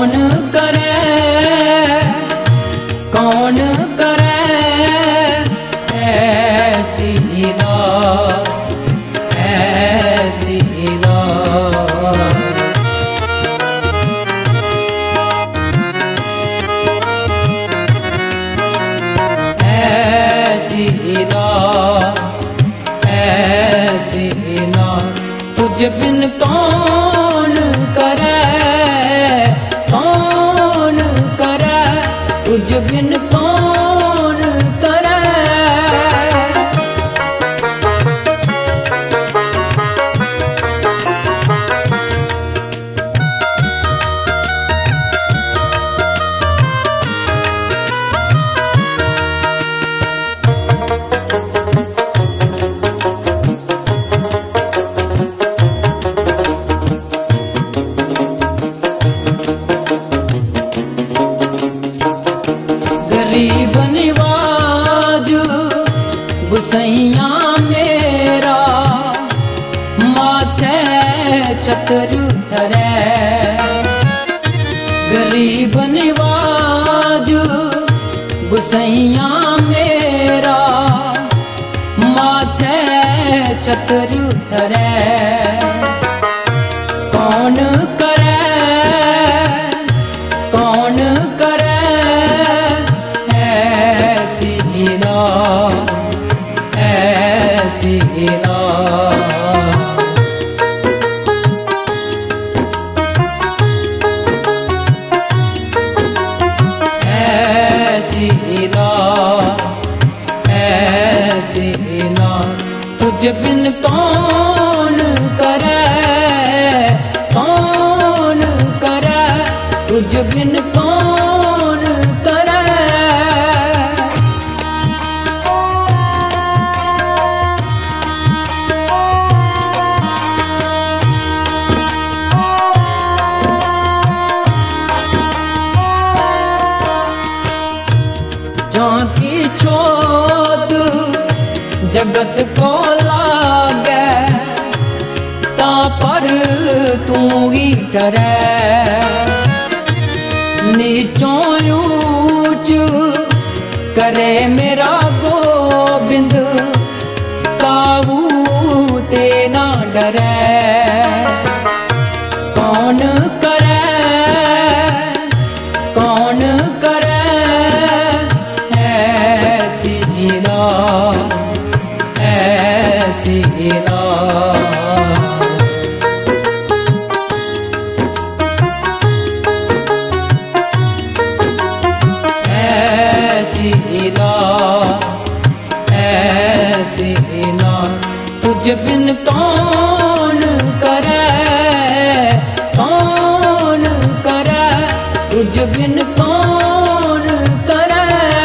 कौन करे ऐसी रात, ऐसी रात। ऐसी रात, ऐसी रात तुझ बिन कौन करे, कौन करे तुझ बिन कौन करे। गरीब निवाज गुसैया मेरा, माथे छतर धरे। गरीब निवाज गुसैया मेरा, माथे छतर धरे। कौन करे, कौन करे ऐसी रात, ऐसी रात। ऐसी रात, ऐसी रात तुझ बिन कौन करे, कौन करे तुझ बिन कौन करे। झांकी छोद जगत को लागे, ता पर तू ही डरे। नीचों ऊंच करे मेरा गोबिंद, काहू ते ना डरे। कौन करे, कौन करे ऐसी रात, ऐसी रात। ऐसी रात, ऐसी रात तुझ बिन कौन करे, कौन करे तुझ बिन कौन करे।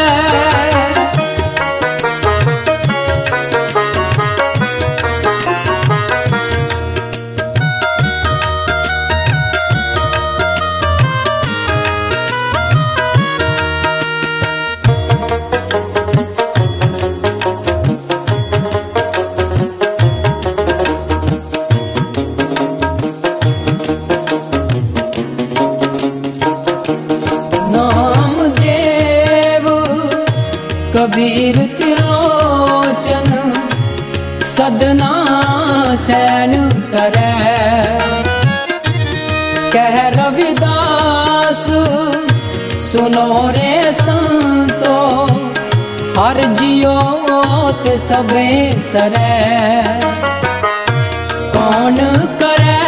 कबीर त्रिलोचन सदना सैन करे। कह रविदास सुनो रे संतो, हर जियो ते सबे सरे। कौन करे,